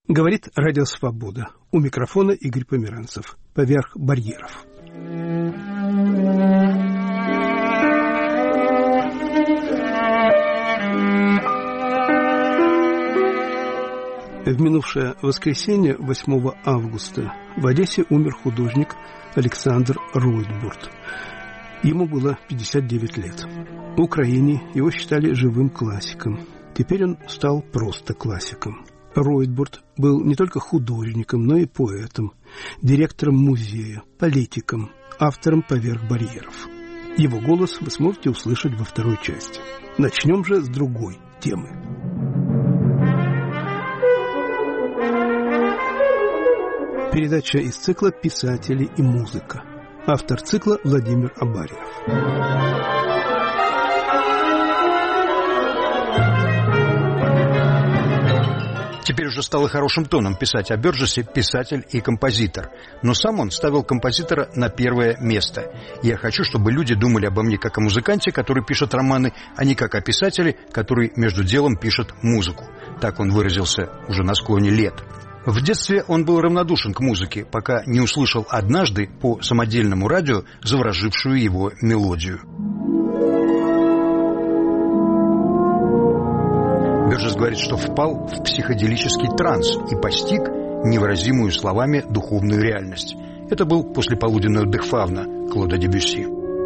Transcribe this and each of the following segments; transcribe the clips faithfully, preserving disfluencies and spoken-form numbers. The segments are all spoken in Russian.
Говорит Радио Свобода. У микрофона Игорь Померанцев. Поверх барьеров. В минувшее воскресенье, восьмого августа, в Одессе умер художник Александр Ройтбурд. Ему было пятьдесят девять лет. В Украине его считали живым классиком. Теперь он стал просто классиком. Ройтбурд был не только художником, но и поэтом, директором музея, политиком, автором «Поверх барьеров». Его голос вы сможете услышать во второй части. Начнем же с другой темы. Передача из цикла «Писатели и музыка». Автор цикла Владимир Абарьев. Теперь уже стало хорошим тоном писать о Бёрджесе писатель и композитор. Но сам он ставил композитора на первое место. Я хочу, чтобы люди думали обо мне как о музыканте, который пишет романы, а не как о писателе, который между делом пишет музыку. Так он выразился уже на склоне лет. В детстве он был равнодушен к музыке, пока не услышал однажды по самодельному радио заворожившую его мелодию. Бёрджес говорит, что впал в психоделический транс и постиг невыразимую словами духовную реальность. Это был послеполуденный отдых Фавна Клода Дебюсси.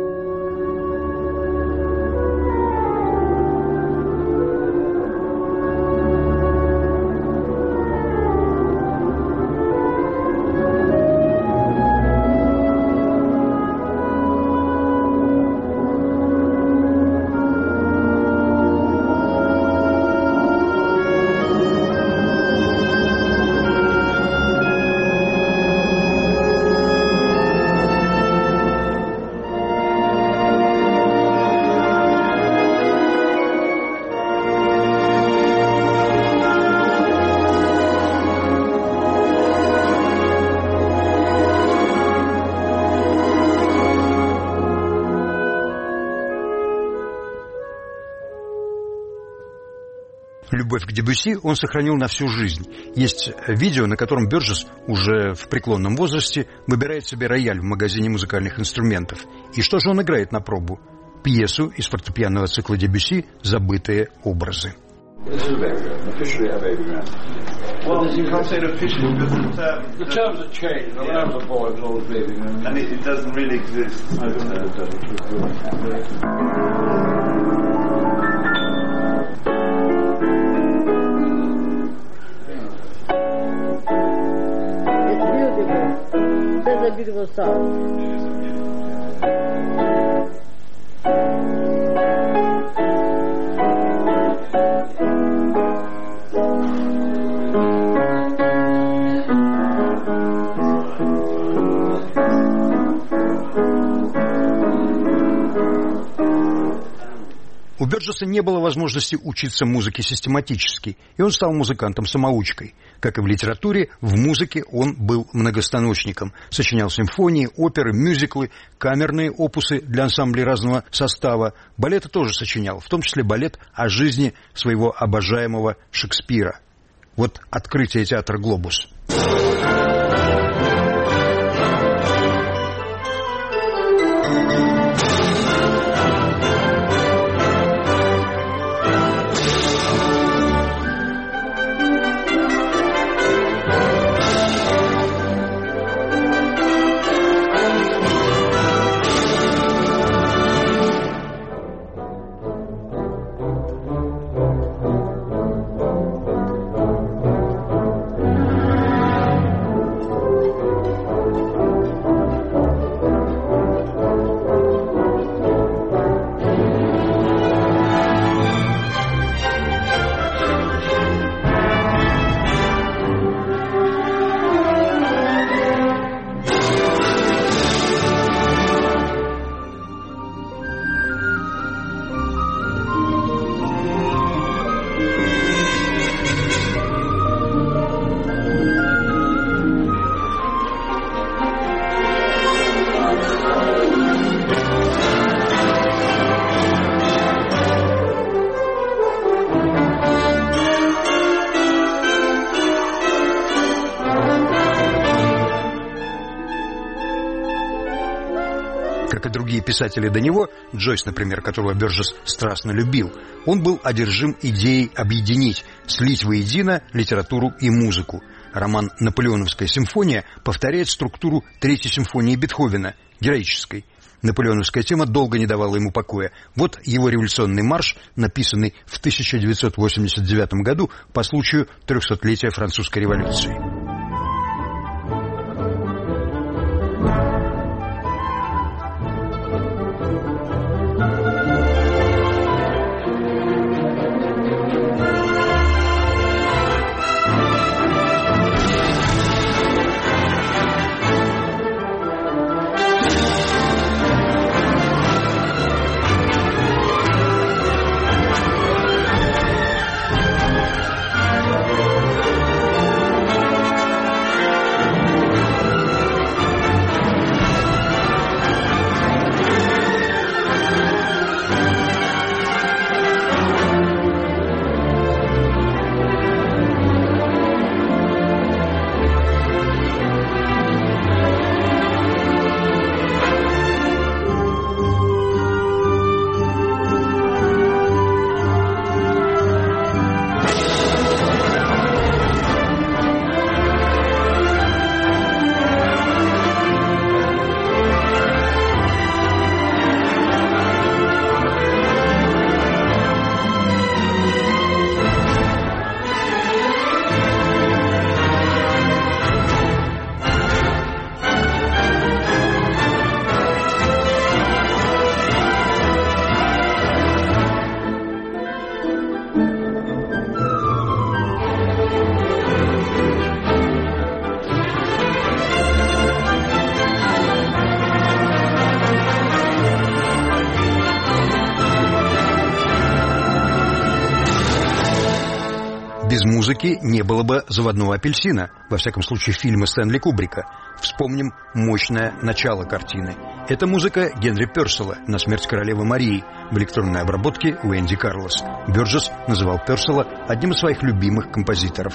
Любовь к Дебюсси он сохранил на всю жизнь. Есть видео, на котором Бёрджес уже в преклонном возрасте выбирает себе рояль в магазине музыкальных инструментов. И что же он играет на пробу? Пьесу из фортепианного цикла Дебюсси «Забытые образы». That's a beautiful song. У Бёрджеса не было возможности учиться музыке систематически, и он стал музыкантом-самоучкой. Как и в литературе, в музыке он был многостаночником. Сочинял симфонии, оперы, мюзиклы, камерные опусы для ансамблей разного состава. Балеты тоже сочинял, в том числе балет о жизни своего обожаемого Шекспира. Вот открытие театра «Глобус». как и другие писатели до него, Джойс, например, которого Бёрджесс страстно любил, он был одержим идеей объединить, слить воедино литературу и музыку. Роман «Наполеоновская симфония» повторяет структуру Третьей симфонии Бетховена, героической. Наполеоновская тема долго не давала ему покоя. Вот его революционный марш, написанный в тысяча девятьсот восемьдесят девятом году по случаю трехсотлетия французской революции. Без музыки не было бы «Заводного апельсина», во всяком случае фильма Стэнли Кубрика. Вспомним мощное начало картины. Это музыка Генри Пёрселла «На смерть королевы Марии» в электронной обработке Уэнди Карлос. Бёрджесс называл Пёрселла одним из своих любимых композиторов.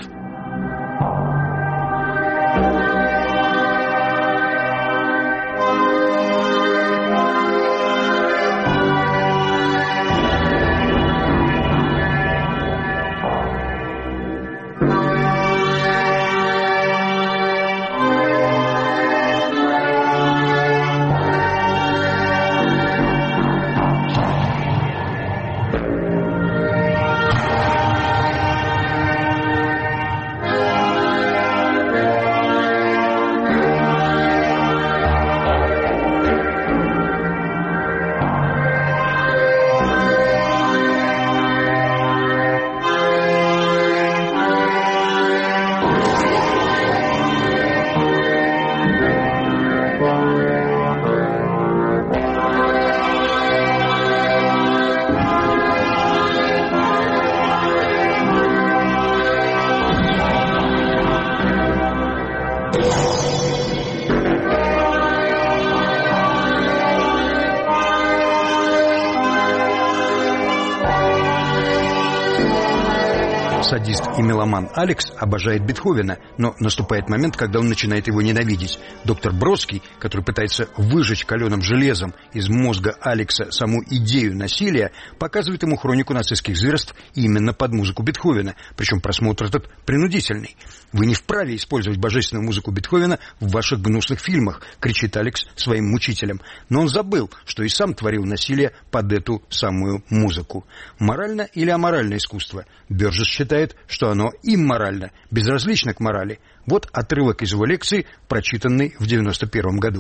Садист и меломан Алекс обожает Бетховена, но наступает момент, когда он начинает его ненавидеть. Доктор Бродский, который пытается выжечь каленым железом из мозга Алекса саму идею насилия, показывает ему хронику нацистских зверств именно под музыку Бетховена, причем просмотр этот принудительный. «Вы не вправе использовать божественную музыку Бетховена в ваших гнусных фильмах», кричит Алекс своим мучителям. Но он забыл, что и сам творил насилие под эту самую музыку. Морально или аморально искусство? Бёрджесс считает, что оно имморально, безразлично к морали. Вот отрывок из его лекции, прочитанный в девяносто первом году.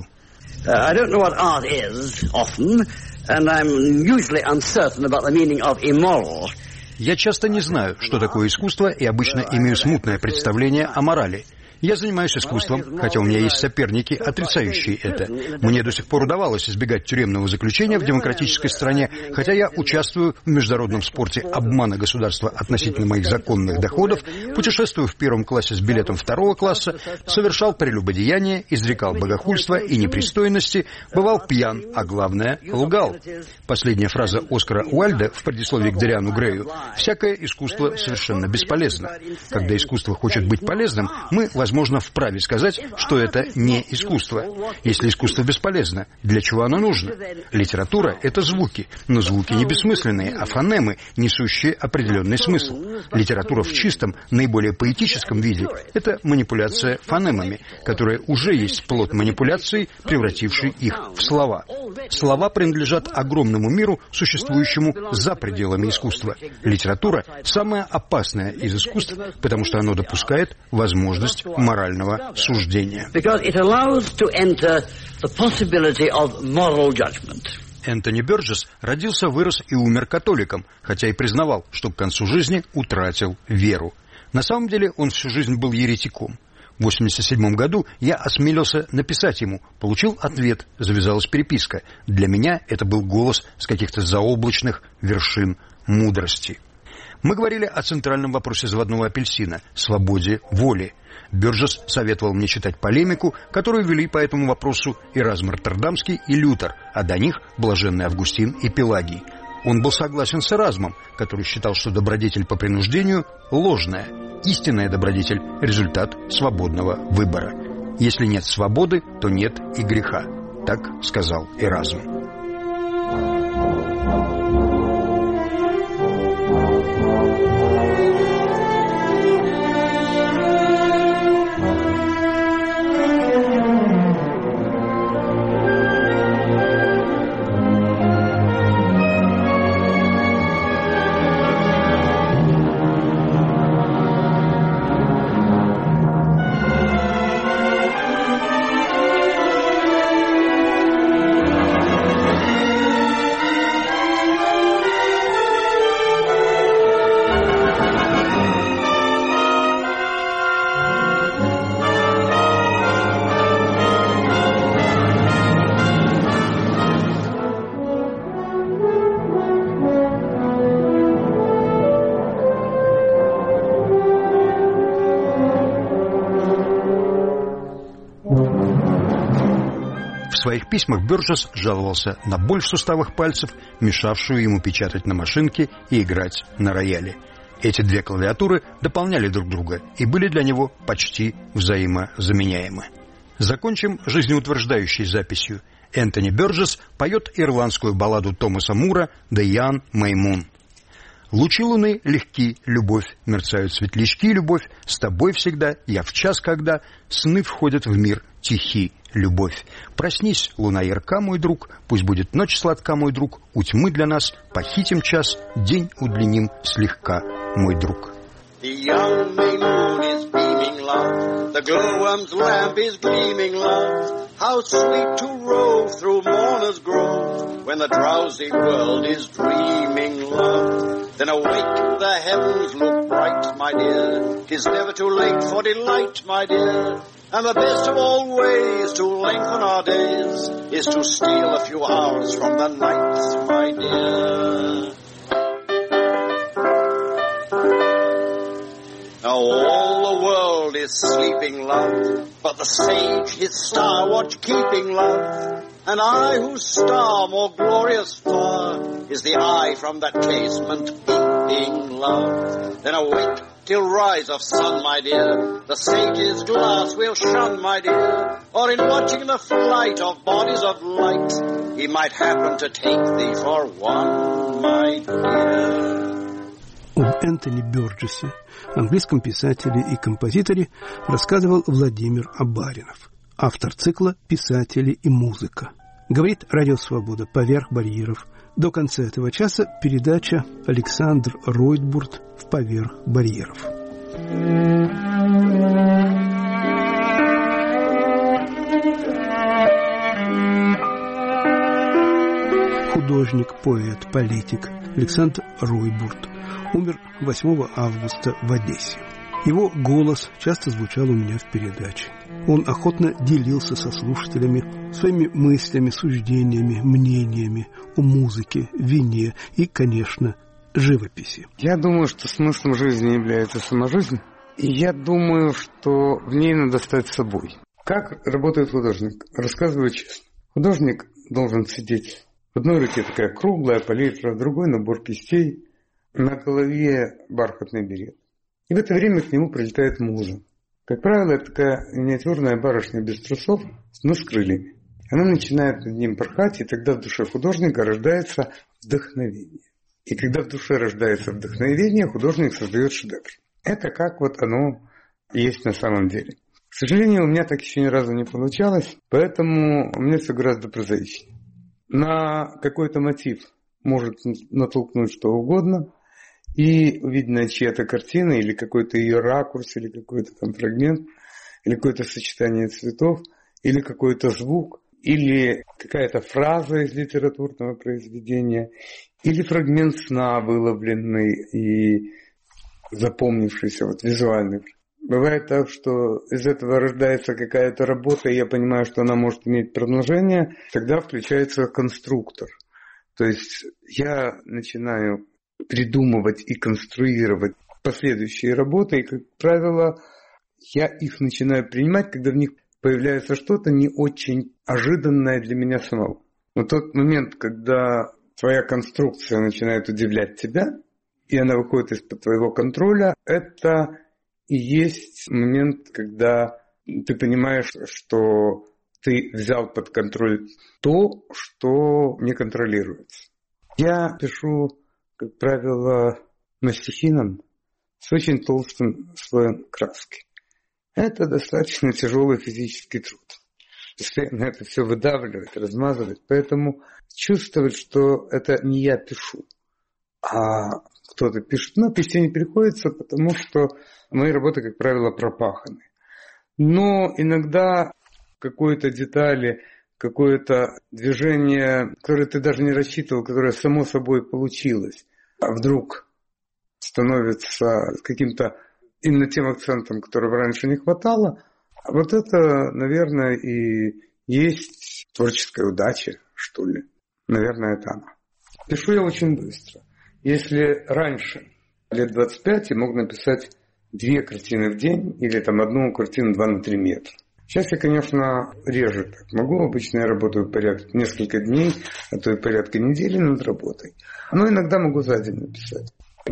I don't know what art is often, and I'm usually uncertain about the meaning of immoral. Я часто не знаю, что такое искусство, и обычно имею смутное представление о морали. Я занимаюсь искусством, хотя у меня есть соперники, отрицающие это. Мне до сих пор удавалось избегать тюремного заключения в демократической стране, хотя я участвую в международном спорте обмана государства относительно моих законных доходов, путешествую в первом классе с билетом второго класса, совершал прелюбодеяние, изрекал богохульство и непристойности, бывал пьян, а главное, лгал. Последняя фраза Оскара Уайльда в предисловии к Дориану Грею: «Всякое искусство совершенно бесполезно. Когда искусство хочет быть полезным, мы возможно возможно, вправе сказать, что это не искусство. Если искусство бесполезно, для чего оно нужно? Литература — это звуки, но звуки не бессмысленные, а фонемы, несущие определенный смысл. Литература в чистом, наиболее поэтическом виде — это манипуляция фонемами, которая уже есть плод манипуляции, превратившей их в слова. Слова принадлежат огромному миру, существующему за пределами искусства. Литература — самое опасное из искусств, потому что оно допускает возможность морального суждения. Энтони Бёрджесс родился, вырос и умер католиком, хотя и признавал, что к концу жизни утратил веру. На самом деле он всю жизнь был еретиком. В восемьдесят седьмом году я осмелился написать ему, получил ответ, завязалась переписка. Для меня это был голос с каких-то заоблачных вершин мудрости. Мы говорили о центральном вопросе заводного апельсина – свободе воли. Бёрджесс советовал мне читать полемику, которую вели по этому вопросу Эразм Роттердамский и Лютер, а до них блаженный Августин и Пелагий. Он был согласен с Эразмом, который считал, что добродетель по принуждению – ложная. Истинная добродетель – результат свободного выбора. Если нет свободы, то нет и греха. Так сказал Эразм. В своих письмах Бёрджесс жаловался на боль в суставах пальцев, мешавшую ему печатать на машинке и играть на рояле. Эти две клавиатуры дополняли друг друга и были для него почти взаимозаменяемы. Закончим жизнеутверждающей записью. Энтони Бёрджесс поет ирландскую балладу Томаса Мура «The Young May Moon». Лучи луны легки, любовь, мерцают светлячки, любовь, с тобой всегда, я в час, когда сны входят в мир тихи, любовь. Проснись, луна ярка, мой друг, пусть будет ночь сладка, мой друг, у тьмы для нас похитим час, день удлиним слегка, мой друг. The young May moon is beaming love, the glowworm's lamp is gleaming love. How sweet to rove through mourner's grove, when the drowsy world is dreaming love. Then awake, the heavens look bright, my dear, 'tis never too late for delight, my dear. And the best of all ways to lengthen our days is to steal a few hours from the night, my dear. Now all the world is sleeping, love, but the sage his star watch keeping, love. And I whose star more glorious far is the eye from that casement peeping, love. Then awake till rise of sun, my dear, the sage's glass will shun, my dear. Or in watching the flight of bodies of light, he might happen to take thee for one, my dear. Об Энтони Бёрджессе, английском писателе и композиторе, рассказывал Владимир Абаринов, автор цикла «Писатели и музыка». Говорит Радио Свобода «Поверх барьеров». До конца этого часа передача Александр Ройтбурт в «Поверх барьеров». Художник, поэт, политик Александр Ройтбурт умер восьмого августа в Одессе. Его голос часто звучал у меня в передаче. Он охотно делился со слушателями своими мыслями, суждениями, мнениями о музыке, вине и, конечно, живописи. Я думаю, что смыслом жизни является сама жизнь. И я думаю, что в ней надо стать собой. Как работает художник? Рассказываю честно. Художник должен сидеть. В одной руке такая круглая палитра, в другой набор кистей, на голове бархатный берет. И в это время к нему прилетает муза. Как правило, это такая миниатюрная барышня без трусов, но с крыльями. Она начинает над ним порхать, и тогда в душе художника рождается вдохновение. И когда в душе рождается вдохновение, художник создает шедевр. Это как вот оно есть на самом деле. К сожалению, у меня так еще ни разу не получалось, поэтому у меня все гораздо прозаичнее. На какой-то мотив может натолкнуть что угодно, и увиденная чья-то картина, или какой-то ее ракурс, или какой-то там фрагмент, или какое-то сочетание цветов, или какой-то звук, или какая-то фраза из литературного произведения, или фрагмент сна выловленный и запомнившийся, вот визуальный. Бывает так, что из этого рождается какая-то работа, и я понимаю, что она может иметь продолжение, тогда включается конструктор. То есть я начинаю придумывать и конструировать последующие работы, и, как правило, я их начинаю принимать, когда в них появляется что-то не очень ожиданное для меня самого. Но тот момент, когда твоя конструкция начинает удивлять тебя, и она выходит из-под твоего контроля, это и есть момент, когда ты понимаешь, что ты взял под контроль то, что не контролируется. Я пишу, как правило, мастихином с очень толстым слоем краски. Это достаточно тяжелый физический труд. Постоянно это все выдавливать, размазывать. Поэтому чувствовать, что это не я пишу, а кто-то пишет. Но писать не приходится, потому что мои работы, как правило, пропаханы. Но иногда какой-то детали, какое-то движение, которое ты даже не рассчитывал, которое само собой получилось, а вдруг становится каким-то именно тем акцентом, которого раньше не хватало, вот это, наверное, и есть творческая удача, что ли. Наверное, это она. Пишу я очень быстро. Если раньше, лет двадцать пять, я мог написать две картины в день или там одну картину два на три метра. Сейчас я, конечно, реже так могу. Обычно я работаю порядка несколько дней, а то и порядка недели над работой. Но иногда могу за день написать.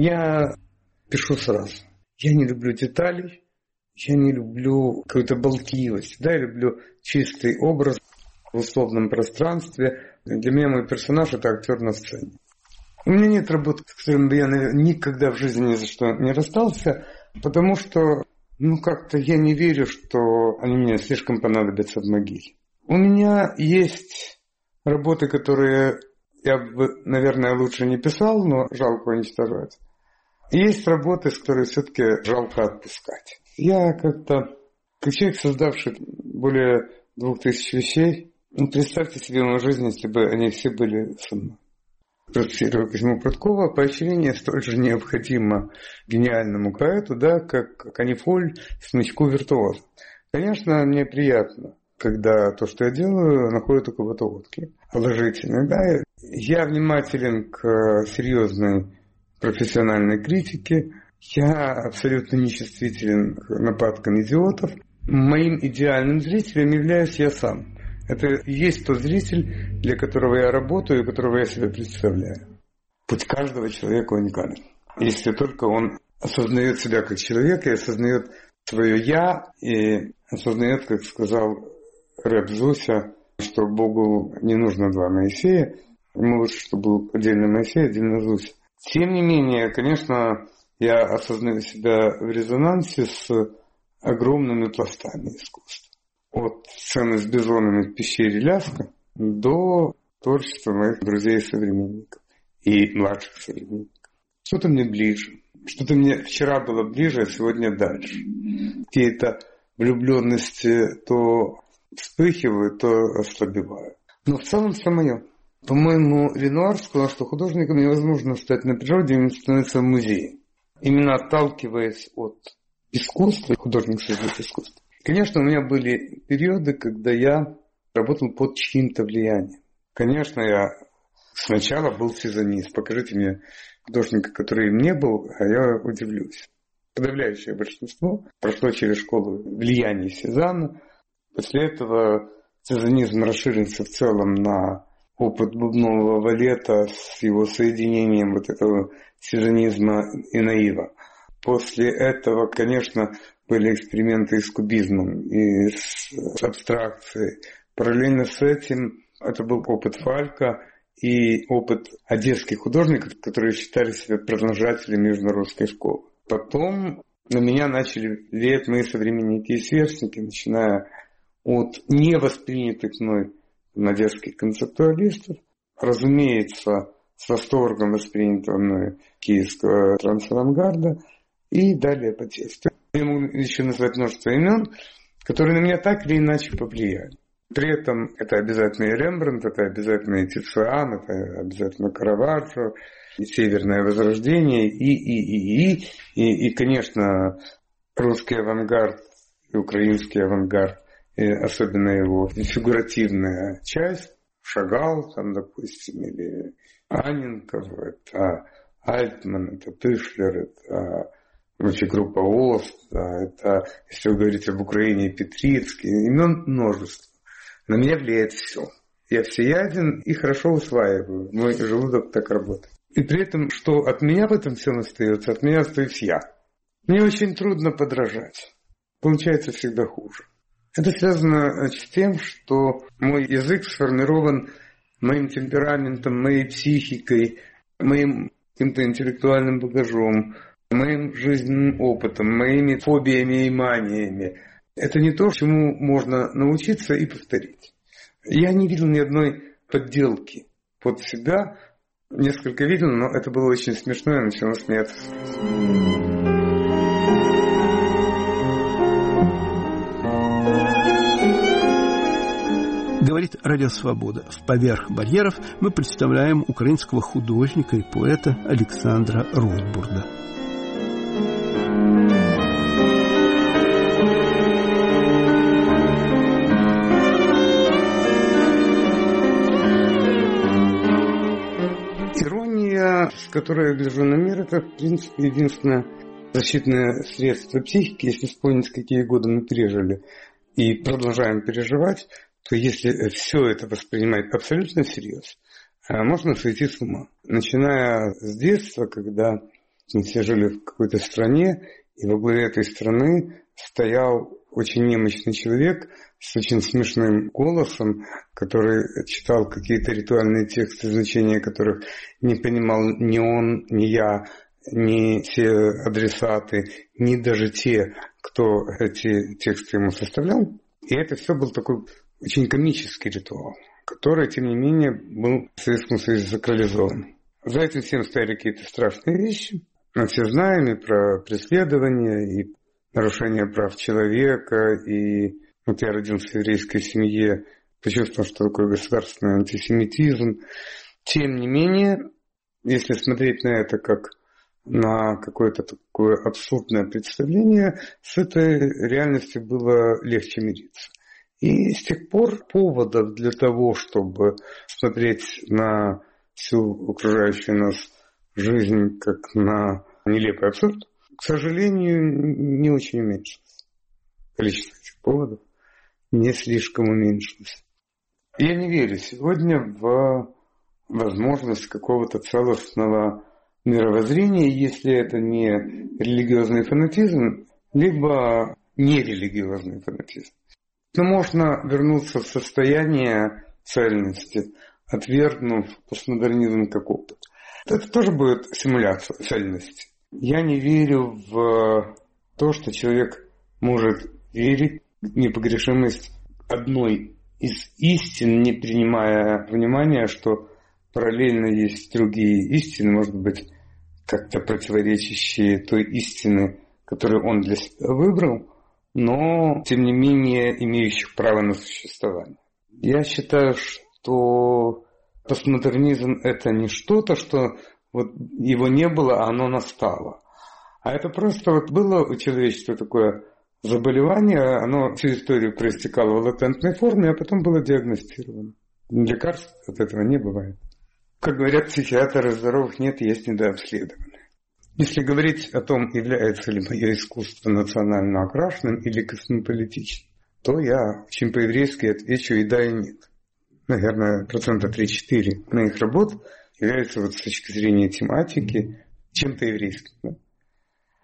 Я пишу сразу. Я не люблю деталей, я не люблю какую-то болтливость. Да, я люблю чистый образ в условном пространстве. Для меня мой персонаж – это актер на сцене. У меня нет работы, с которым бы я, наверное, никогда в жизни ни за что не расстался, потому что, ну, как-то я не верю, что они мне слишком понадобятся в могиле. У меня есть работы, которые я бы, наверное, лучше не писал, но жалко уничтожать. Есть работы, с которыми все-таки жалко отпускать. Я как-то, как человек, создавший более двух тысяч вещей, ну, представьте себе мою жизнь, если бы они все были со мной. Процитирую Козьму Прудкова: поощрение столь же необходимо гениальному поэту, да, как канифоль смычку виртуоза. Конечно, мне приятно, когда то, что я делаю, находит у кого-то отклик положительный. Да. Я внимателен к серьезной профессиональной критике. Я абсолютно нечувствителен к нападкам идиотов. Моим идеальным зрителем являюсь я сам. Это и есть тот зритель, для которого я работаю и которого я себя представляю. Путь каждого человека уникален. Если только он осознает себя как человек и осознает свое «я», и осознает, как сказал рэб Зуся, что Богу не нужно два Моисея, ему лучше, чтобы был отдельно Моисей, отдельно Зуся. Тем не менее, конечно, я осознаю себя в резонансе с огромными пластами искусства. От сцены с бизонами в пещере Ляска до творчества моих друзей и современников, и младших современников. Что-то мне ближе, что-то мне вчера было ближе, а сегодня дальше. Какие-то влюбленности то вспыхивают, то ослабевают. Но в целом все мое. По-моему, Ренуар сказал, что художником невозможно стать на природе, именно становиться в музее. Именно отталкиваясь от искусства, художник создает искусство. Конечно, у меня были периоды, когда я работал под чьим-то влиянием. Конечно, я сначала был сезонист. Покажите мне художника, который им не был, а я удивлюсь. Подавляющее большинство прошло через школу влияния Сезанна. После этого сезонизм расширился в целом на опыт бубнового валета с его соединением вот этого сезонизма и наива. После этого, конечно, были эксперименты и с кубизмом, и с абстракцией. Параллельно с этим это был опыт Фалька и опыт одесских художников, которые считали себя продолжателями южнорусской школы. Потом на меня начали влиять мои современники и сверстники, начиная от невоспринятых мной одесских концептуалистов, разумеется, с восторгом воспринятого мной киевского трансавангарда и далее по тексту. Я могу еще назвать множество имен, которые на меня так или иначе повлияли. При этом это обязательно и Рембрандт, это обязательно и Тициан, это обязательно Караваджо, и Северное Возрождение, и, и, и, и, и, и, конечно, русский авангард и украинский авангард, и особенно его фигуративная часть, Шагал, там, допустим, или Анненков, это Альтман, это Тышлер, это вообще группа Ост, это, если вы говорите об Украине, Петрицкий, имен множество. На меня влияет все. Я всеяден и хорошо усваиваю. Мой желудок так работает. И при этом, что от меня в этом всем остается, от меня остаюсь я. Мне очень трудно подражать. Получается всегда хуже. Это связано с тем, что мой язык сформирован моим темпераментом, моей психикой, моим каким-то интеллектуальным багажом, моим жизненным опытом, моими фобиями и маниями. Это не то, чему можно научиться и повторить. Я не видел ни одной подделки под себя. Несколько видел, но это было очень смешно, я начал смеяться. Говорит Радио Свобода. В «Поверх барьеров» мы представляем украинского художника и поэта Александра Ройтбурда. Ирония, с которой я гляжу на мир, это, в принципе, единственное защитное средство психики. Если вспомнить, какие годы мы пережили и продолжаем переживать, то если все это воспринимать абсолютно всерьез, можно сойти с ума. Начиная с детства, когда мы все жили в какой-то стране, и во главе этой страны стоял очень немощный человек с очень смешным голосом, который читал какие-то ритуальные тексты, значения которых не понимал ни он, ни я, ни все адресаты, ни даже те, кто эти тексты ему составлял. И это все был такой очень комический ритуал, который, тем не менее, был в Советском Союзе сакрализован. За этим всем стояли какие-то страшные вещи. Мы все знаем и про преследование, и нарушение прав человека. И вот я родился в еврейской семье, почувствовал, что такое государственный антисемитизм. Тем не менее, если смотреть на это как на какое-то такое абсурдное представление, с этой реальностью было легче мириться. И с тех пор поводов для того, чтобы смотреть на всю окружающую нас жизнь как на нелепый абсурд, к сожалению, не очень уменьшилось. Количество этих поводов не слишком уменьшилось. Я не верю сегодня в возможность какого-то целостного мировоззрения, если это не религиозный фанатизм, либо нерелигиозный фанатизм. Но можно вернуться в состояние цельности, отвергнув постмодернизм как опыт. Это тоже будет симуляция цельности. Я не верю в то, что человек может верить в непогрешимость одной из истин, не принимая внимания, что параллельно есть другие истины, может быть, как-то противоречащие той истины, которую он для себя выбрал, но, тем не менее, имеющих право на существование. Я считаю, что постмодернизм – это не что-то, что вот его не было, а оно настало. А это просто вот было у человечества такое заболевание, оно всю историю проистекало в латентной форме, а потом было диагностировано. Лекарств от этого не бывает. Как говорят психиатры, здоровых нет, есть недообследованные. Если говорить о том, является ли мое искусство национально окрашенным или космополитичным, то я очень по-еврейски отвечу и да, и нет. Наверное, процента три-четыре моих работ являются вот с точки зрения тематики чем-то еврейским. Да?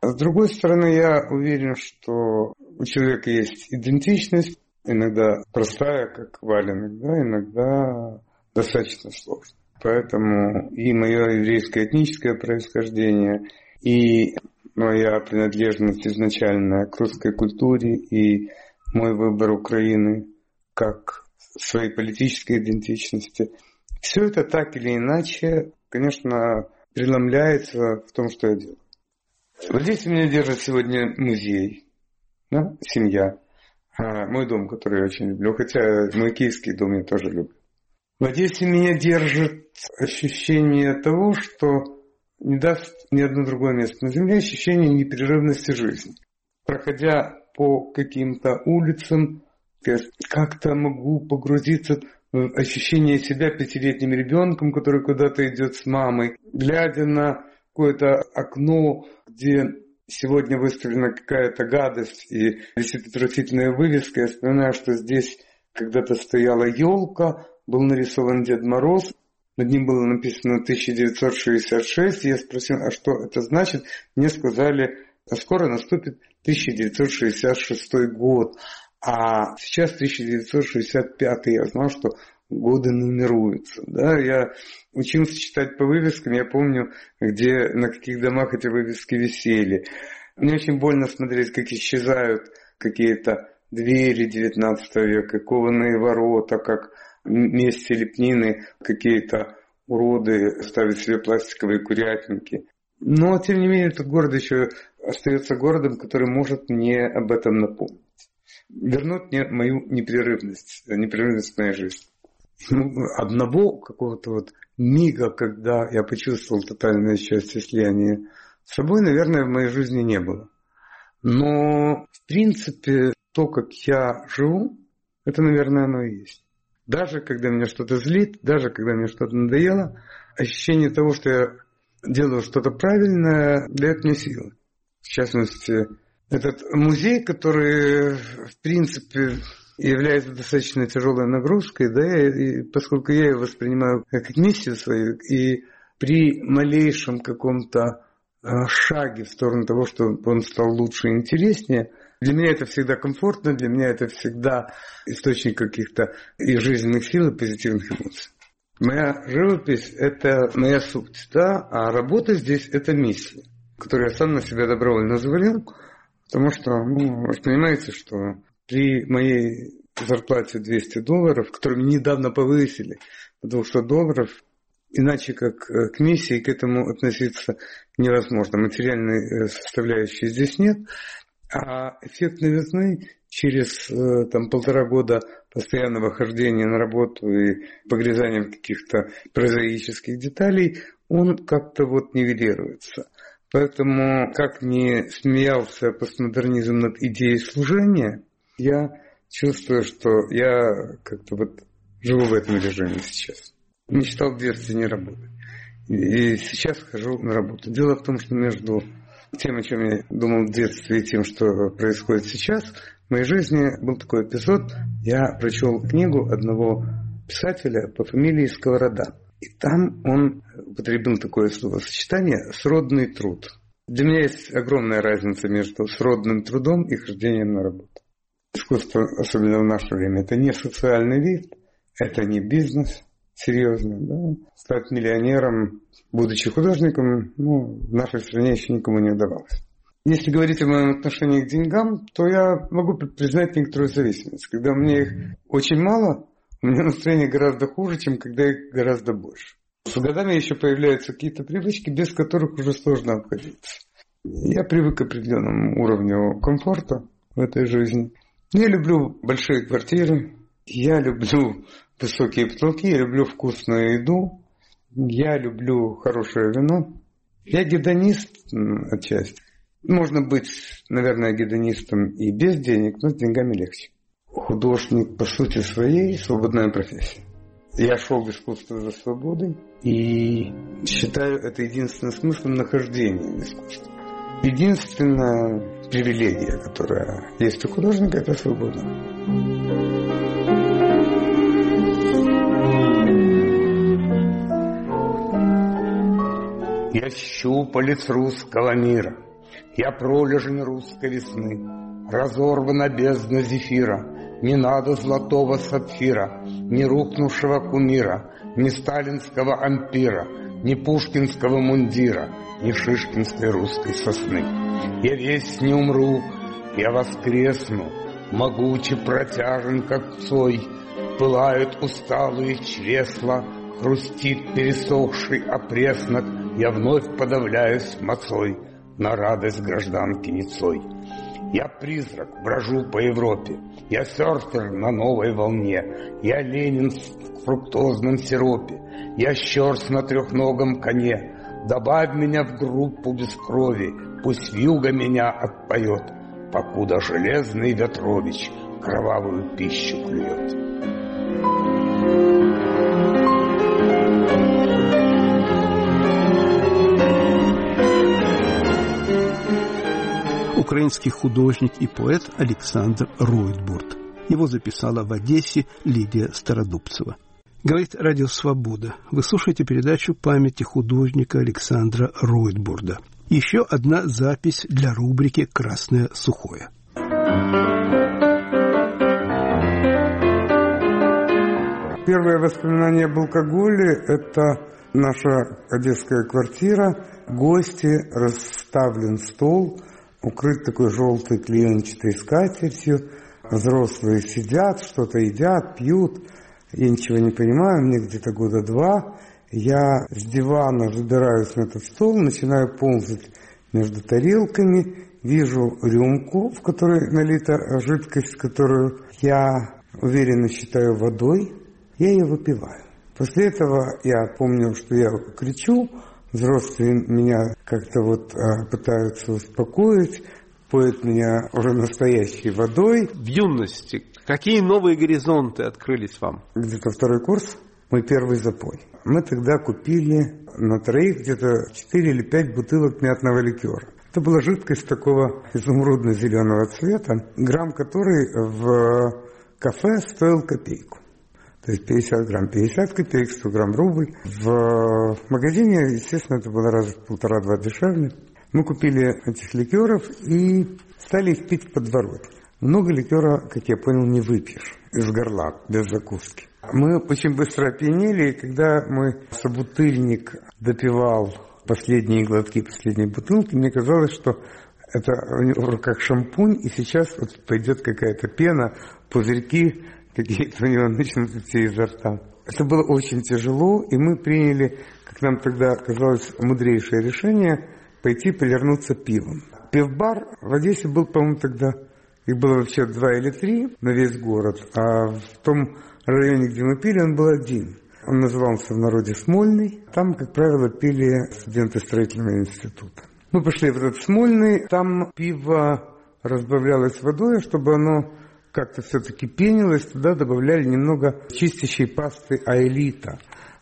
С другой стороны, я уверен, что у человека есть идентичность, иногда простая, как валенок, да, иногда достаточно сложная. Поэтому и мое еврейское этническое происхождение, и моя принадлежность изначально к русской культуре, и мой выбор Украины как своей политической идентичности, все это так или иначе, конечно, преломляется в том, что я делаю. Вот здесь меня держит сегодня музей, да, семья, мой дом, который я очень люблю, хотя мой киевский дом я тоже люблю. В Одессе меня держит ощущение того, что не даст ни одно другое место на земле, ощущение непрерывности жизни. Проходя по каким-то улицам, я как-то могу погрузиться в ощущение себя пятилетним ребенком, который куда-то идет с мамой, глядя на какое-то окно, где сегодня выставлена какая-то гадость и висит отвратительная вывеска. Я вспоминаю, что здесь когда-то стояла елка, был нарисован Дед Мороз, над ним было написано тысяча девятьсот шестьдесят шесть. Я спросил, а что это значит? Мне сказали, а скоро наступит тысяча девятьсот шестьдесят шестой год, а сейчас тысяча девятьсот шестьдесят пятый. Я знал, что годы нумеруются. Да? Я учился читать по вывескам, я помню, где, на каких домах эти вывески висели. Мне очень больно смотреть, как исчезают какие-то двери девятнадцатого века, кованые ворота, как вместе лепнины какие-то уроды ставят себе пластиковые курятники. Но, тем не менее, этот город еще остается городом, который может мне об этом напомнить. Вернуть мне мою непрерывность, непрерывность моей жизни. Одного какого-то вот мига, когда я почувствовал тотальное счастье слияния с собой, наверное, в моей жизни не было. Но, в принципе, то, как я живу, это, наверное, оно и есть. Даже когда меня что-то злит, даже когда мне что-то надоело, ощущение того, что я делаю что-то правильное, дает мне силы. В частности, этот музей, который, в принципе, является достаточно тяжелой нагрузкой, да, и поскольку я его воспринимаю как миссию свою, и при малейшем каком-то шаге в сторону того, чтобы он стал лучше и интереснее, для меня это всегда комфортно, для меня это всегда источник каких-то и жизненных сил, и позитивных эмоций. Моя живопись – это моя суть, да, а работа здесь – это миссия, которую я сам на себя добровольно завалил, потому что, ну, вы же понимаете, что при моей зарплате двести долларов, которую недавно повысили до двухсот долларов, иначе как к миссии к этому относиться невозможно. Материальной составляющей здесь нет. А эффект новизны через там, полтора года постоянного хождения на работу и погрязания в каких-то прозаических деталей, он как-то вот нивелируется. Поэтому, как ни смеялся постмодернизм над идеей служения, я чувствую, что я как-то вот живу в этом режиме сейчас. Мечтал в детстве не работать. И сейчас хожу на работу. Дело в том, что между тем, о чем я думал в детстве, и тем, что происходит сейчас, в моей жизни был такой эпизод. Я прочел книгу одного писателя по фамилии Сковорода. И там он употребил такое словосочетание «сродный труд». Для меня есть огромная разница между сродным трудом и хождением на работу. Искусство, особенно в наше время, это не социальный вид, это не бизнес, серьезно. Да? Стать миллионером, будучи художником, ну, в нашей стране еще никому не удавалось. Если говорить о моем отношении к деньгам, то я могу признать некоторую зависимость. Когда у меня их очень мало, у меня настроение гораздо хуже, чем когда их гораздо больше. С годами еще появляются какие-то привычки, без которых уже сложно обходиться. Я привык к определенному уровню комфорта в этой жизни. Я люблю большие квартиры, я люблю высокие потолки, я люблю вкусную еду, я люблю хорошее вино. Я гедонист отчасти. Можно быть, наверное, гедонистом и без денег, но с деньгами легче. Художник, по сути своей, свободная профессия. Я шел в искусство за свободой и считаю это единственным смыслом нахождения в искусстве. Единственная привилегия, которая есть у художника, это свобода. Я щупалец русского мира. Я пролежень русской весны, разорвана бездна зефира. Не надо золотого сапфира, ни рухнувшего кумира, ни сталинского ампира, ни пушкинского мундира, ни шишкинской русской сосны. Я весь не умру, я воскресну, могуче протяжен, как цой. Пылают усталые чресла, хрустит пересохший опреснок. Я вновь подавляюсь мацой на радость гражданки Ницой. Я призрак, брожу по Европе, я серфер на новой волне, я Ленин в фруктозном сиропе, я щерс на трехногом коне. Добавь меня в группу без крови, пусть вьюга меня отпоет, покуда железный Ветрович кровавую пищу клюет. Украинский художник и поэт Александр Ройтбурд. Его записала в Одессе Лидия Стародубцева. Говорит Радио Свобода. Вы слушаете передачу памяти художника Александра Ройтбурда. Еще одна запись для рубрики «Красное сухое». Первое воспоминание об алкоголе – это наша одесская квартира. Гости, расставлен стол, укрыт такой желтой клеенчатой скатертью. Взрослые сидят, что-то едят, пьют. Я ничего не понимаю, мне где-то года два. Я с дивана забираюсь на этот стол, начинаю ползать между тарелками. Вижу рюмку, в которой налита жидкость, которую я уверенно считаю водой. Я ее выпиваю. После этого я помню, что я кричу. Взрослые меня как-то вот а, пытаются успокоить, поют меня уже настоящей водой. В юности какие новые горизонты открылись вам? Где-то второй курс, мой первый запой. Мы тогда купили на троих где-то четыре или пять бутылок мятного ликера. Это была жидкость такого изумрудно-зеленого цвета, грамм которой в кафе стоил копейку. То есть пятьдесят грамм, пятьдесят копеек, сто грамм рубль. В магазине, естественно, это было раза в полтора-два дешевле. Мы купили этих ликеров и стали их пить в подворотне. Много ликера, как я понял, не выпьешь из горла, без закуски. Мы очень быстро опьянели, и когда мой собутыльник допивал последние глотки последней бутылки, мне казалось, что это у него в руках шампунь, и сейчас вот пойдет какая-то пена, пузырьки какие-то у него начнут идти изо рта. Это было очень тяжело, и мы приняли, как нам тогда казалось, мудрейшее решение пойти полирнуться пивом. Пивбар в Одессе был, по-моему, тогда, их было вообще два или три на весь город, а в том районе, где мы пили, он был один. Он назывался в народе Смольный. Там, как правило, пили студенты строительного института. Мы пошли в этот Смольный, там пиво разбавлялось водой, чтобы оно как-то все-таки пенилось, туда добавляли немного чистящей пасты аэлита,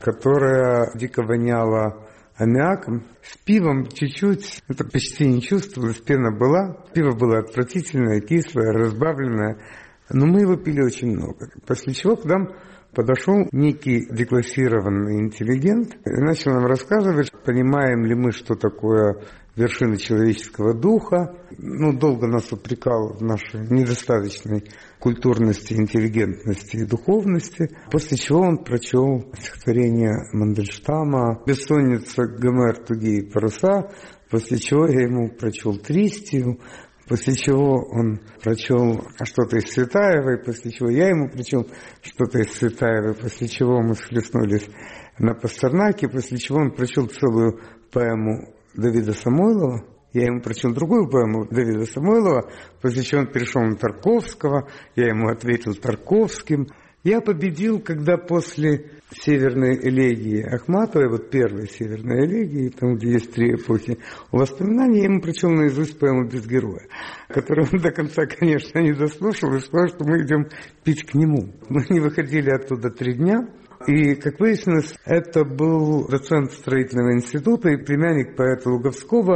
которая дико воняла аммиаком. С пивом чуть-чуть, это почти не чувствовалось, пена была. Пиво было отвратительное, кислое, разбавленное, но мы его пили очень много. После чего к нам подошел некий деклассированный интеллигент и начал нам рассказывать, понимаем ли мы, что такое вершины человеческого духа. Ну, долго нас упрекал в нашей недостаточной культурности, интеллигентности и духовности. После чего он прочел стихотворение Мандельштама «Бессонница, Гомер, тугие паруса», после чего я ему прочел Тристию, после чего он прочел что-то из Цветаевой, после чего я ему прочел что-то из Цветаевой, после чего мы схлестнулись на Пастернаке, после чего он прочел целую поэму Давида Самойлова. Я ему прочел другую поэму Давида Самойлова, после чего он перешел на Тарковского, я ему ответил Тарковским. Я победил, когда после северной элегии Ахматовой, вот первой северной элегии, там, где есть три эпохи, воспоминания, я ему прочел наизусть поэму «Без героя», которую он до конца, конечно, не дослушал, и сказал, что мы идем пить к нему. Мы не выходили оттуда три дня. И, как выяснилось, это был доцент строительного института и племянник поэта Луговского,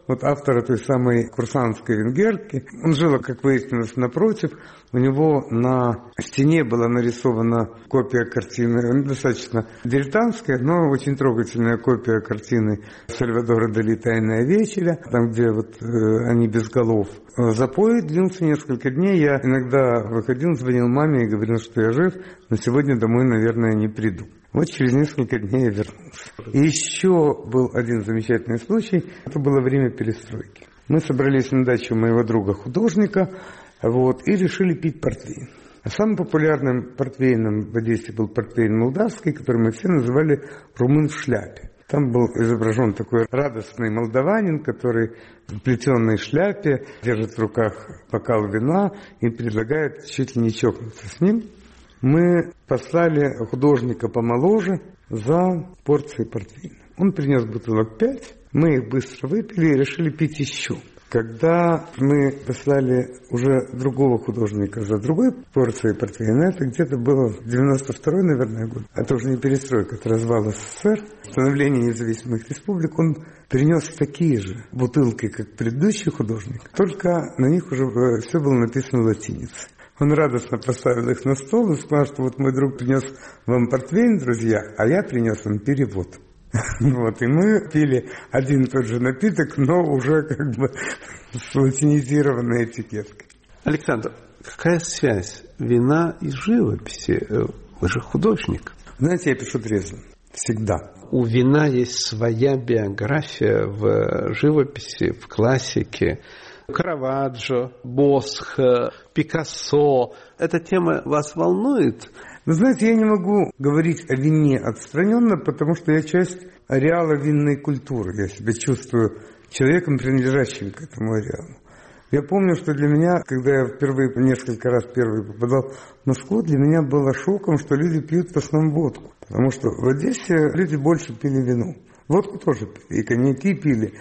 вот автора той самой курсантской венгерки. Он жил, как выяснилось, напротив. У него на стене была нарисована копия картины, достаточно дилетантская, но очень трогательная копия картины Сальвадора Дали «Тайная вечеря», там, где вот э, они без голов. Запой длился несколько дней. Я иногда выходил, звонил маме и говорил, что я жив, но сегодня домой, наверное, не приду. Вот через несколько дней я вернулся. И еще был один замечательный случай. Это было время перестройки. Мы собрались на даче у моего друга-художника, вот, и решили пить портвейн. А самым популярным портвейном в Одессе был портвейн молдавский, который мы все называли «Румын в шляпе». Там был изображен такой радостный молдаванин, который в плетеной шляпе держит в руках бокал вина и предлагает чуть ли не чокнуться с ним. Мы послали художника помоложе за порцией портвейна. Он принес бутылок пять, мы их быстро выпили и решили пить еще. Когда мы послали уже другого художника за другой порцией портвейна, это где-то было девяносто второй, наверное, год. Это уже не перестройка, это развал СССР, становление независимых республик. Он принес такие же бутылки, как предыдущий художник, только на них уже все было написано латиницей. Он радостно поставил их на стол и сказал, что вот мой друг принес вам портвейн, друзья, а я принес вам перевод. Вот, и мы пили один и тот же напиток, но уже как бы с латинизированной этикеткой. Александр, какая связь вина и живописи? Вы же художник. Знаете, я пишу трезво. Всегда. У вина есть своя биография в живописи, в классике. Караваджо, Босх, Пикассо. Эта тема вас волнует? Вы знаете, я не могу говорить о вине отстраненно, потому что я часть ареала винной культуры. Я себя чувствую человеком, принадлежащим к этому ареалу. Я помню, что для меня, когда я впервые, несколько раз первый попадал в Москву, для меня было шоком, что люди пьют в основном водку. Потому что в Одессе люди больше пили вино. Водку тоже пили, и коньяки пили.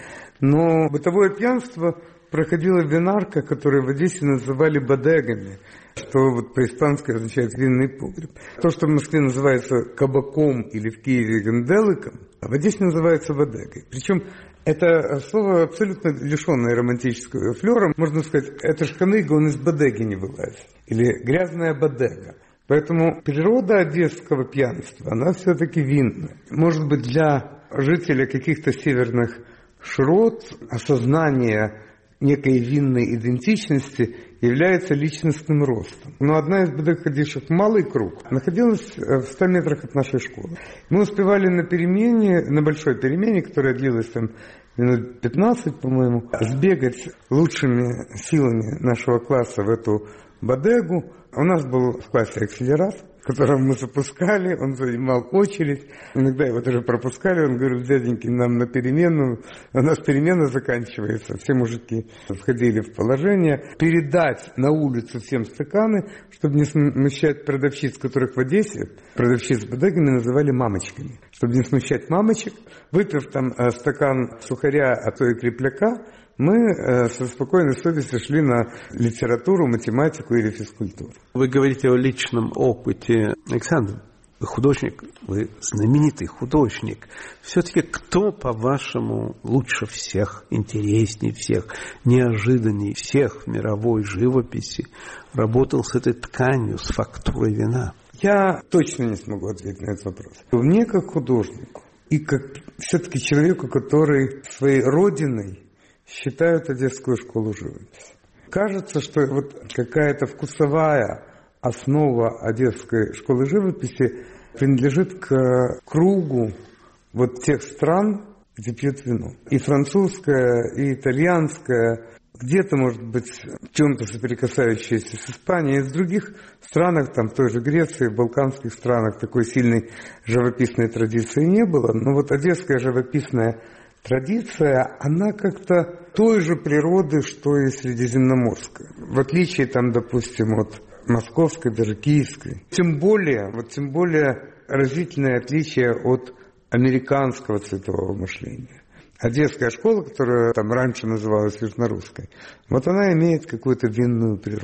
Но бытовое пьянство проходила винарка, которую в Одессе называли бодегами, что вот по-испански означает винный погреб. То, что в Москве называется кабаком или в Киеве ганделиком, а в Одессе называется бодегой. Причем это слово абсолютно лишенное романтического флера. Можно сказать, это ж ханыга, он из бодеги не вылазит. Или грязная бодега. Поэтому природа одесского пьянства, она все-таки винная. Может быть, для жителя каких-то северных широт осознание некой винной идентичности является личностным ростом. Но одна из бодег, ходивших в малый круг, находилась в ста метрах от нашей школы. Мы успевали на перемене, на большой перемене, которая длилась там минут пятнадцать, по-моему, сбегать лучшими силами нашего класса в эту бодегу. У нас был в классе акселерат, которого мы запускали, он занимал очередь. Иногда его даже пропускали, он говорил: дяденьки, нам на перемену, у нас перемена заканчивается. Все мужики входили в положение. Передать на улицу всем стаканы, чтобы не смущать продавщиц, которых в Одессе, продавщиц с бодегами называли мамочками. Чтобы не смущать мамочек, выпив там стакан сухаря, а то и крепляка, мы э, со спокойной совестью шли на литературу, математику или физкультуру. Вы говорите о личном опыте. Александр, вы художник, вы знаменитый художник. Все-таки кто, по-вашему, лучше всех, интереснее всех, неожиданнее всех в мировой живописи работал с этой тканью, с фактурой вина? Я точно не смогу ответить на этот вопрос. Мне, как художнику, и как все-таки человеку, который своей родиной считают Одесскую школу живописи. Кажется, что вот какая-то вкусовая основа Одесской школы живописи принадлежит к кругу вот тех стран, где пьют вино. И французская, и итальянская, где-то, может быть, в чем-то соприкасающаяся с Испанией, и в других странах, там, в той же Греции, в балканских странах такой сильной живописной традиции не было. Но вот одесская живописная традиция, она как-то той же природы, что и средиземноморская. В отличие, там, допустим, от московской, даже киевской. Тем более, вот тем более разительное отличие от американского цветового мышления. Одесская школа, которая там раньше называлась южнорусской, вот она имеет какую-то винную природу.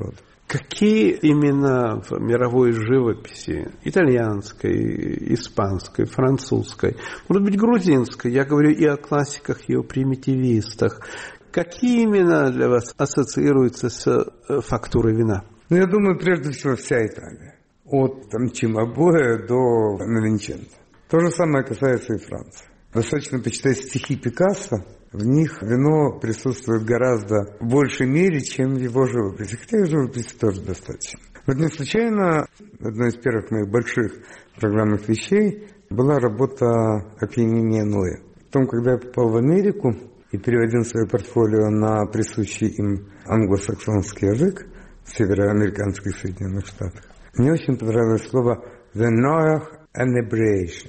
Какие именно в мировой живописи, итальянской, испанской, французской, может быть, грузинской, я говорю и о классиках, и о примитивистах, какие именно для вас ассоциируются с фактурой вина? Ну, я думаю, прежде всего, вся Италия. От там, Чимабоя до Новинченто. То же самое касается и Франции. Достаточно почитать стихи Пикассо, в них вино присутствует в гораздо большей мере, чем в его живописи. Хотя и живописи тоже достаточно. Вот не случайно одной из первых моих больших программных вещей была работа «Опьянение Ноя». Потом, когда я попал в Америку и переводил свое портфолио на присущий им англосаксонский язык в североамериканских Соединенных Штатах, мне очень понравилось слово «the Noah inebriation».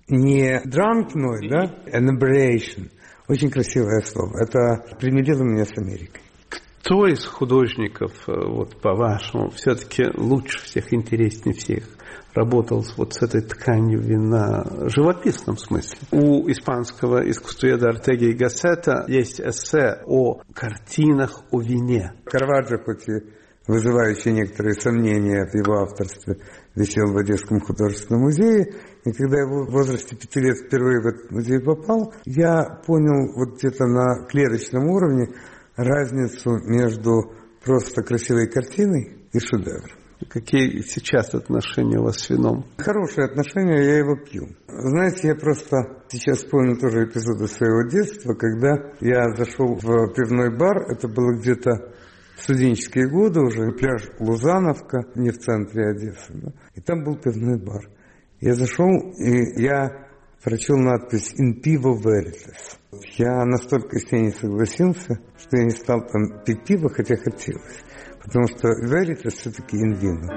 Не drunk Ной, да? Inebriation. Очень красивое слово. Это примирило меня с Америкой. Кто из художников, вот по-вашему, все-таки лучше всех, интереснее всех работал вот с этой тканью вина в живописном смысле? У испанского искусствоведа Ортеги и Гассета есть эссе о картинах о вине. Караваджо, хоть и вызывающий некоторые сомнения от его авторства, висел в Одесском художественном музее. И когда я в возрасте пяти лет впервые в этот музей попал, я понял вот где-то на клеточном уровне разницу между просто красивой картиной и шедевром. Какие сейчас отношения у вас с вином? Хорошие отношения, я его пью. Знаете, я просто сейчас вспомнил тоже эпизоды своего детства, когда я зашел в пивной бар, это было где-то студенческие годы уже, пляж Лузановка, не в центре Одессы, да? И там был пивной бар. Я зашел, и я прочел надпись «In pivo veritas». Я настолько с ней не согласился, что я не стал там пить пиво, хотя хотелось. Потому что veritas все-таки in vino.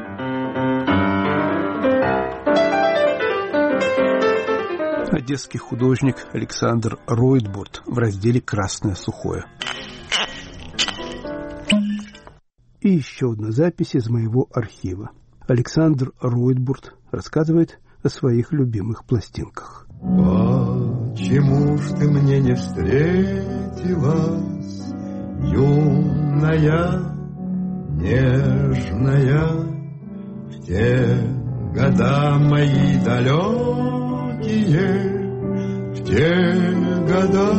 Одесский художник Александр Ройтбурт в разделе «Красное сухое». И еще одна запись из моего архива. Александр Ройтбурт рассказывает о своих любимых пластинках. Почему ж ты мне не встретилась, юная, нежная, в те года мои далекие, в те года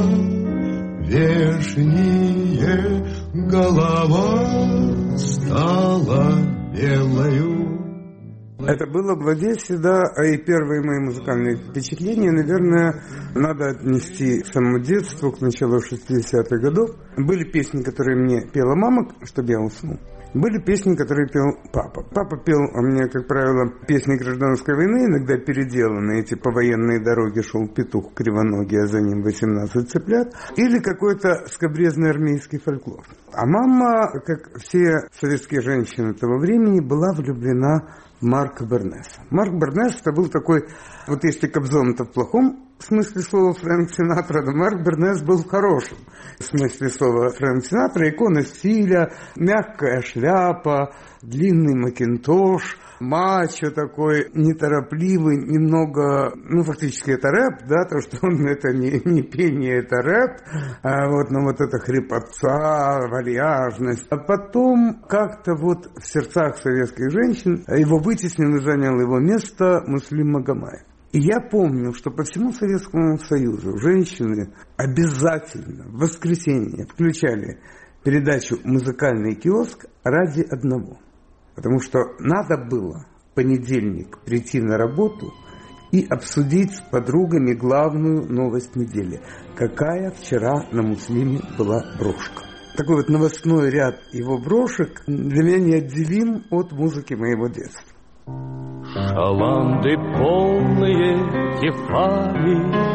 вешние, голова стала белою. Это было в Одессе, да, а и первые мои музыкальные впечатления, наверное, надо отнести к самому детству, к началу шестидесятых годов. Были песни, которые мне пела мама, чтобы я уснул. Были песни, которые пел папа. Папа пел у меня, как правило, песни гражданской войны, иногда переделанные, эти «По военной дороге шел петух кривоногий, а за ним восемнадцать цыплят», или какой-то скабрезный армейский фольклор. А мама, как все советские женщины того времени, была влюблена в Марка Бернеса. Марк Бернес это был такой, вот если Кобзон-то в плохом смысле слова Фрэнк Синатра, то Марк Бернес был в хорошем смысле слова Фрэнк Синатра. Икона стиля, мягкая шляпа, длинный макинтош, мачо такой, неторопливый, немного, ну, фактически это рэп, да, то, что он, это не, не пение, это рэп, а вот, ну, вот эта хрипотца, вальяжность. А потом как-то вот в сердцах советских женщин его вытеснил и занял его место Муслим Магомаев. И я помню, что по всему Советскому Союзу женщины обязательно в воскресенье включали передачу «Музыкальный киоск» ради одного. Потому что надо было в понедельник прийти на работу и обсудить с подругами главную новость недели. Какая вчера на Муслиме была брошка. Такой вот новостной ряд его брошек для меня неотделим от музыки моего детства. Шаланды полные кефали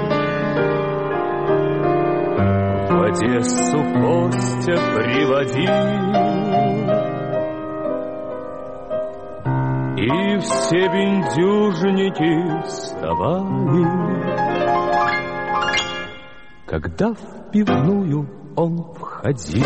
в Одессу Костя приводил, и все бендюжники вставали, когда в пивную он входил.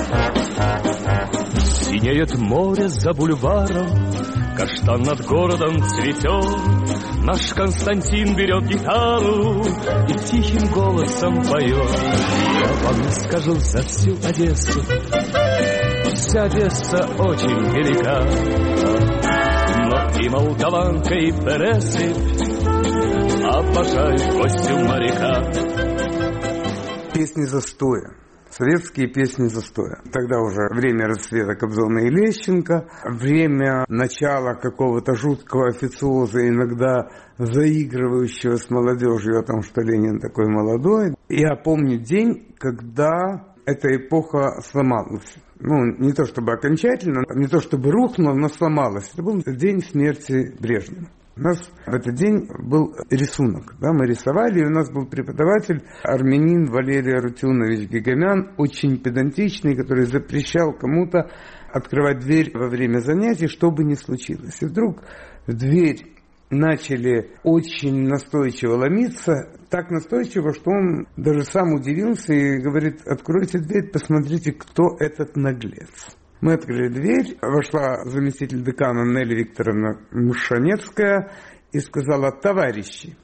Синеет море за бульваром, каштан над городом цветет. Наш Константин берет гитару и тихим голосом поет. Я вам скажу за всю Одессу, Здесь Одесса очень велика, но и Молдаванка, и Пересыпь обожают гостю моряка. Песни застоя. Советские песни застоя. Тогда уже время расцвета Кобзона и Лещенко, время начала какого-то жуткого официоза, иногда заигрывающего с молодежью о том, что Ленин такой молодой. Я помню день, когда эта эпоха сломалась. Ну, не то чтобы окончательно, не то чтобы рухнула, но сломалась. Это был день смерти Брежнева. У нас в этот день был рисунок. Да, мы рисовали, и у нас был преподаватель, армянин Валерий Арутюнович Гегемян, очень педантичный, который запрещал кому-то открывать дверь во время занятий, что бы ни случилось. И вдруг в дверь начали очень настойчиво ломиться, так настойчиво, что он даже сам удивился и говорит: откройте дверь, посмотрите, кто этот наглец. Мы открыли дверь, вошла заместитель декана Нелли Викторовна Мушанецкая и сказала: товарищи,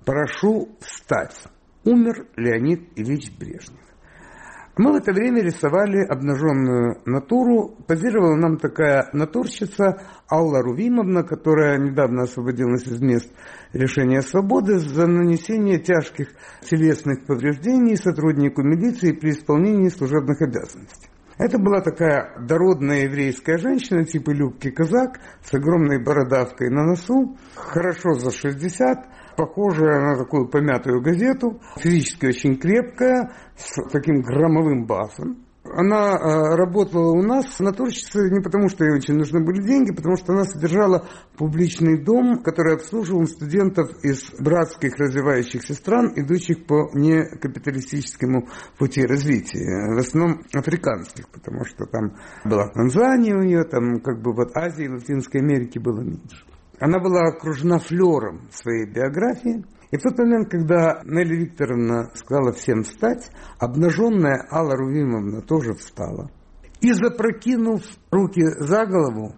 прошу встать. Умер Леонид Ильич Брежнев. Мы в это время рисовали обнаженную натуру. Позировала нам такая натурщица Алла Рувимовна, которая недавно освободилась из мест лишения свободы за нанесение тяжких телесных повреждений сотруднику милиции при исполнении служебных обязанностей. Это была такая дородная еврейская женщина, типа Любки Казак, с огромной бородавкой на носу, хорошо за шестьдесят, похожая на такую помятую газету, физически очень крепкая, с таким громовым басом. Она э, работала у нас натурщицей не потому, что ей очень нужны были деньги, потому что она содержала публичный дом, который обслуживал студентов из братских развивающихся стран, идущих по некапиталистическому пути развития, в основном африканских, потому что там была Танзания у нее, там как бы вот Азии и Латинской Америки было меньше. Она была окружена флером своей биографии. И в тот момент, когда Нелли Викторовна сказала всем встать, обнаженная Алла Рувимовна тоже встала. И, запрокинув руки за голову,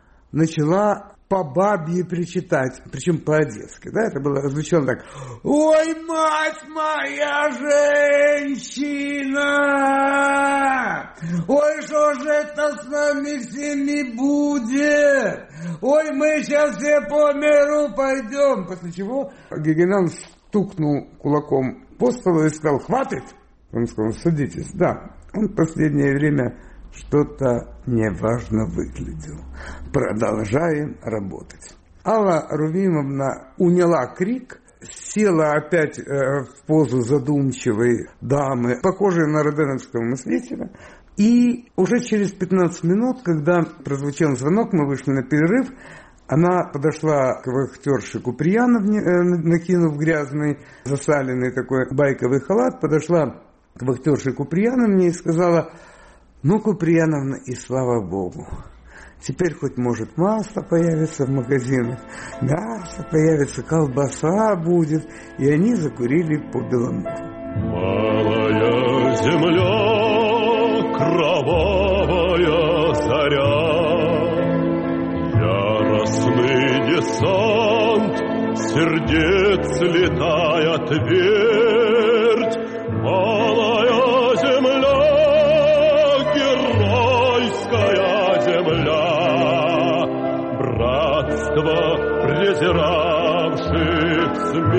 начала по бабье причитать, причем по-одесски. Да? Это было, звучало так: «Ой, мать моя женщина! Ой, что же это с нами всеми будет? Ой, мы сейчас все по миру пойдем!» После чего Гегемян стукнул кулаком по столу и сказал: «Хватит!» Он сказал: «Садитесь». Да, он в последнее время что-то неважно выглядел. Продолжаем работать. Алла Рувимовна уняла крик, села опять э, в позу задумчивой дамы, похожей на роденовского мыслителя. И уже через пятнадцать минут, когда прозвучал звонок, мы вышли на перерыв, она подошла к вахтерше Куприяновне, э, накинув грязный, засаленный такой байковый халат, подошла к вахтерше Куприяновне и сказала: «Ну, Куприяновна, и слава Богу, теперь хоть может масло появится в магазинах, мясо появится, колбаса будет». И они закурили по белому. Малая земля, кровавая заря, яростный десант, сердец летая твердь. Малая земля, геройская земля, братство презиравших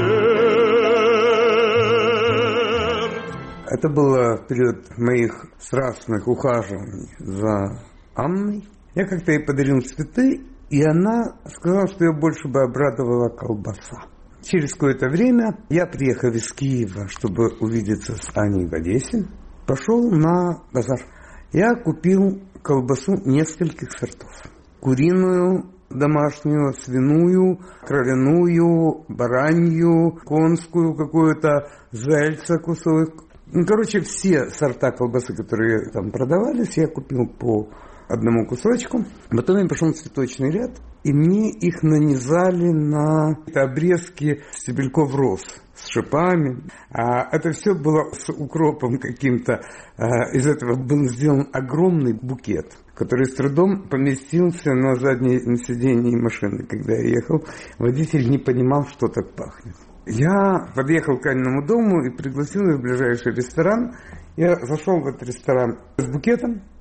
смерть. Это было период моих страстных ухаживаний за Анной. Я как-то ей подарил цветы, и она сказала, что ее больше бы обрадовала колбаса. Через какое-то время я, приехав из Киева, чтобы увидеться с Аней в Одессе, пошел на базар. Я купил колбасу нескольких сортов. Куриную, домашнюю, свиную, кровяную, баранью, конскую какую-то, зельца кусок. Ну, короче, все сорта колбасы, которые там продавались, я купил по одному кусочку. Потом я пошел в цветочный ряд, и мне их нанизали на обрезки стебельков роз с шипами. А это все было с укропом каким-то. А из этого был сделан огромный букет, который с трудом поместился на заднем сиденье машины. Когда я ехал, водитель не понимал, что так пахнет. Я подъехал к Аниному дому и пригласил ее в ближайший ресторан. Я зашел в этот ресторан с букетом.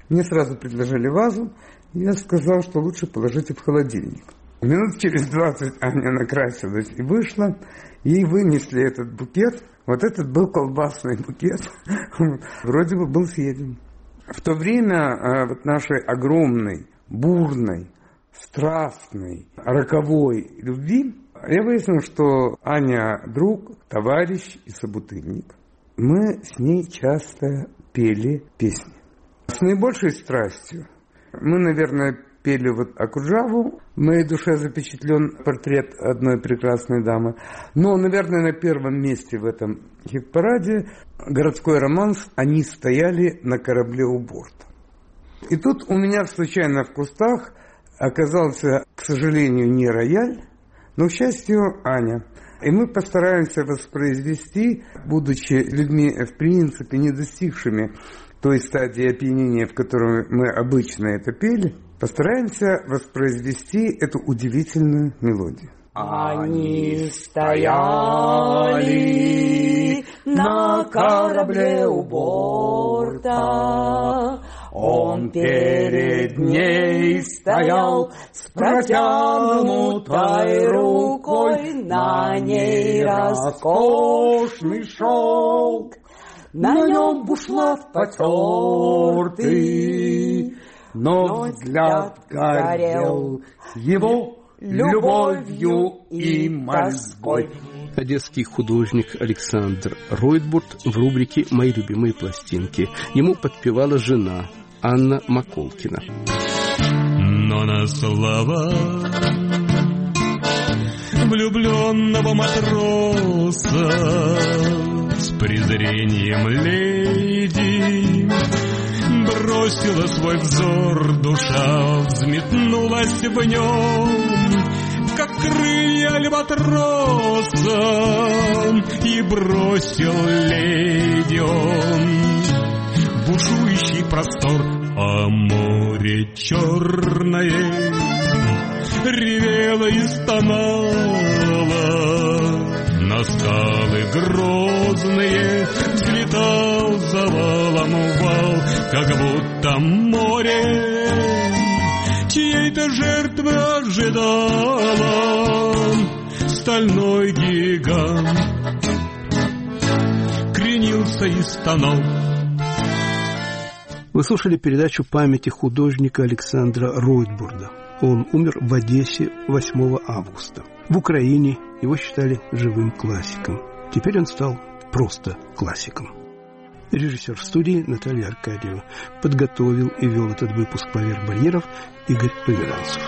Мне сразу предложили вазу, и я сказал, что лучше положите в холодильник. Минут через двадцать Аня накрасилась и вышла, ей вынесли этот букет. Вот этот был колбасный букет, вроде бы был съеден. В то время вот нашей огромной, бурной, страстной, роковой любви я выяснил, что Аня друг, товарищ и собутыльник. Мы с ней часто пели песни. С наибольшей страстью мы, наверное, пели вот Акуджаву. В моей душе запечатлен портрет одной прекрасной дамы. Но, наверное, на первом месте в этом хит-параде городской романс «Они стояли на корабле у борта». И тут у меня случайно в кустах оказался, к сожалению, не рояль, но, к счастью, Аня. И мы постараемся воспроизвести, будучи людьми, в принципе, не достигшими той стадии опьянения, в которой мы обычно это пели, постараемся воспроизвести эту удивительную мелодию. Они стояли на корабле у борта, он перед ней стоял с протянутой рукой, на ней роскошный шелк, на нем бушлат потертый, но взгляд горел его любовью и морской. Одесский художник Александр Ройтбурд в рубрике «Мои любимые пластинки». Ему подпевала жена Анна Маколкина. Но на слова влюбленного матроса с презрением леди бросила свой взор, душа взметнулась в нем, как крылья альбатроса, и бросил леди он бушующий простор, а море черное ревело и стонало, на скалы грозные взлетал завалом вал, как будто море чьей-то жертвы ожидало. Стальной гигант кренился и стонал. Вы слушали передачу памяти художника Александра Ройтбурда. Он умер в Одессе восьмого августа. В Украине его считали живым классиком. Теперь он стал просто классиком. Режиссер в студии Наталья Аркадьева. Подготовил и вел этот выпуск поверх барьеров Игорь Поверанцев.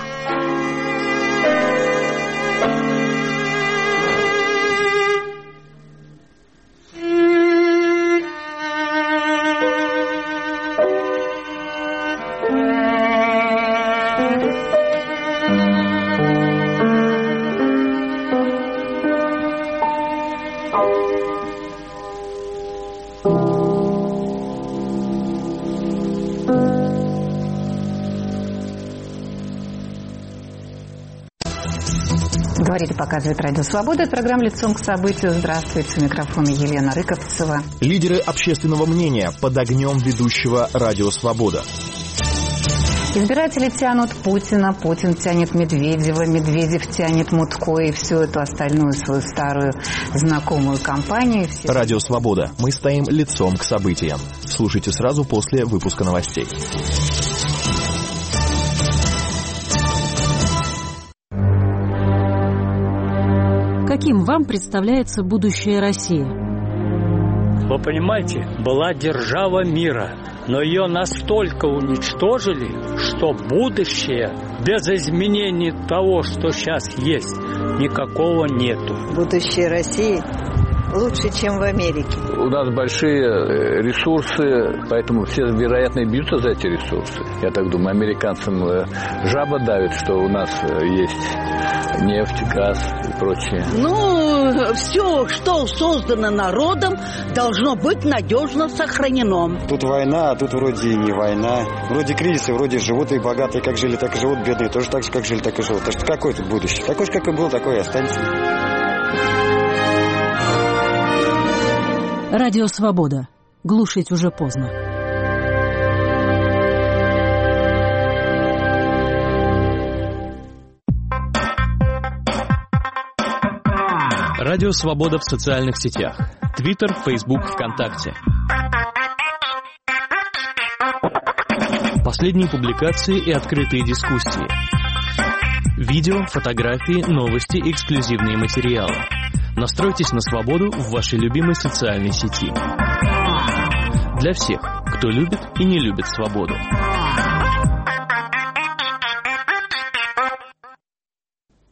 Говорит и показывает Радио Свобода. Это программа «Лицом к событию». Здравствуйте. У микрофона Елена Рыковцева. Лидеры общественного мнения под огнем ведущего Радио Свобода. Избиратели тянут Путина, Путин тянет Медведева, Медведев тянет Мутко и всю эту остальную свою старую знакомую компанию. Все... Радио Свобода. Мы стоим лицом к событиям. Слушайте сразу после выпуска новостей. Каким вам представляется будущее России? Вы понимаете, была держава мира, но ее настолько уничтожили, что будущее без изменений того, что сейчас есть, никакого нету. Будущее России лучше, чем в Америке. У нас большие ресурсы, поэтому все, вероятно, бьются за эти ресурсы. Я так думаю, американцам жаба давит, что у нас есть нефть, газ и прочее. Ну, все, что создано народом, должно быть надежно сохранено. Тут война, а тут вроде и не война. Вроде кризисы, вроде живут и богатые, как жили, так и живут, бедные тоже так же, как жили, так и живут. Так что какое тут будущее? Такое же, как и был, такое и останется. Радио Свобода. Глушить уже поздно. Радио «Свобода» в социальных сетях. Твиттер, Фейсбук, ВКонтакте. Последние публикации и открытые дискуссии. Видео, фотографии, новости, эксклюзивные материалы. Настройтесь на свободу в вашей любимой социальной сети. Для всех, кто любит и не любит свободу.